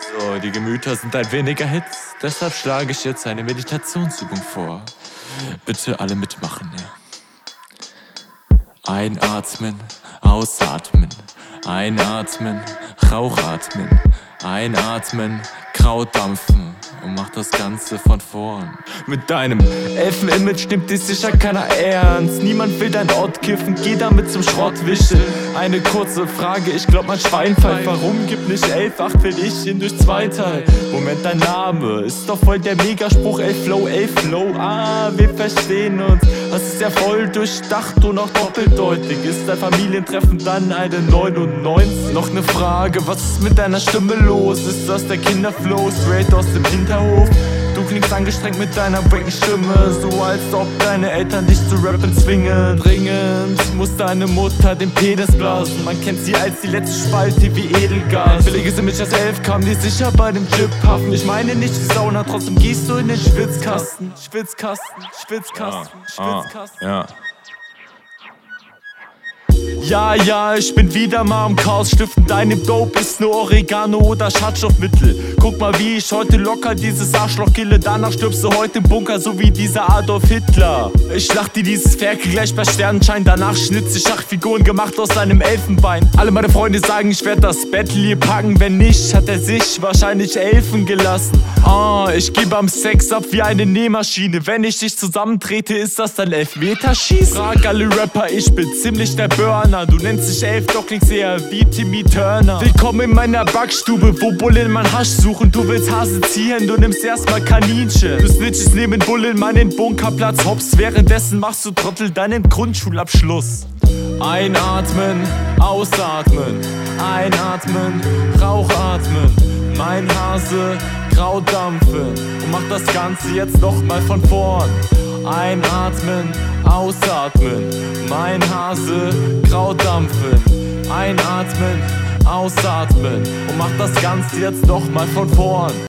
So, die Gemüter sind ein wenig erhitzt, deshalb schlage ich jetzt eine Meditationsübung vor. Bitte alle mitmachen, ja. Einatmen, ausatmen, einatmen, Rauch atmen, einatmen, Kraut dampfen und mach das Ganze von vorn. Mit deinem Elfen-Image nimmt dich sicher keiner ernst. Niemand will dein Ort kiffen, geh damit zum Schrottwischen. Eine kurze Frage, ich glaub mein Schwein pfeift. Warum gibt nicht 11, 8 will ich ihn durch 2 teilen? Moment, dein Name ist doch voll der Megaspruch. 11 Flow, ah, wir verstehen uns. Das ist ja voll durchdacht und auch doppeldeutig. Ist dein Familientreffen dann eine 99? Noch ne Frage, was ist mit deiner Stimme los? Ist das der Kinderflow, straight aus dem Hinterhof? Du klingst angestrengt mit deiner wacken Stimme, so als ob deine Eltern dich zu rappen zwingen. Dringend muss deine Mutter den Penis blasen. Man kennt sie als die letzte Spalte wie Edelgas. Billiges Image als 11 kam dir sicher bei dem Chip-Hafen. Ich meine nicht die Sauna, trotzdem gehst du in den Schwitzkasten. Ja. Ja, ich bin wieder mal am Chaos stiften. Deine Dope ist nur Oregano oder Schadstoffmittel. Guck mal, wie ich heute locker dieses Arschloch kille. Danach stirbst du heute im Bunker, so wie dieser Adolf Hitler. Ich lach dir dieses Ferkel gleich bei Sternenschein. Danach schnitz ich 8 Figuren gemacht aus einem Elfenbein. Alle meine Freunde sagen, ich werd das Battle hier packen. Wenn nicht, hat er sich wahrscheinlich Elfen gelassen. Ich geh beim Sex ab wie eine Nähmaschine. Wenn ich dich zusammentrete, ist das dann Elfmeterschießen? Frag alle Rapper, ich bin ziemlich der Burner. Du nennst dich 11, doch klingst eher wie Timmy Turner. Willkommen in meiner Backstube, wo Bullen mein Hasch suchen. Du willst Hase ziehen, du nimmst erstmal Kaninchen. Du snitches neben Bullen meinen Bunkerplatz hops. Währenddessen machst du Trottel deinen Grundschulabschluss. Einatmen, ausatmen, einatmen, Rauch atmen. Mein Hase, Kraut dampfen und mach das Ganze jetzt nochmal von vorn. Einatmen, ausatmen, mein Hase, Kraut dampfen. Einatmen, ausatmen und mach das Ganze jetzt nochmal von vorn.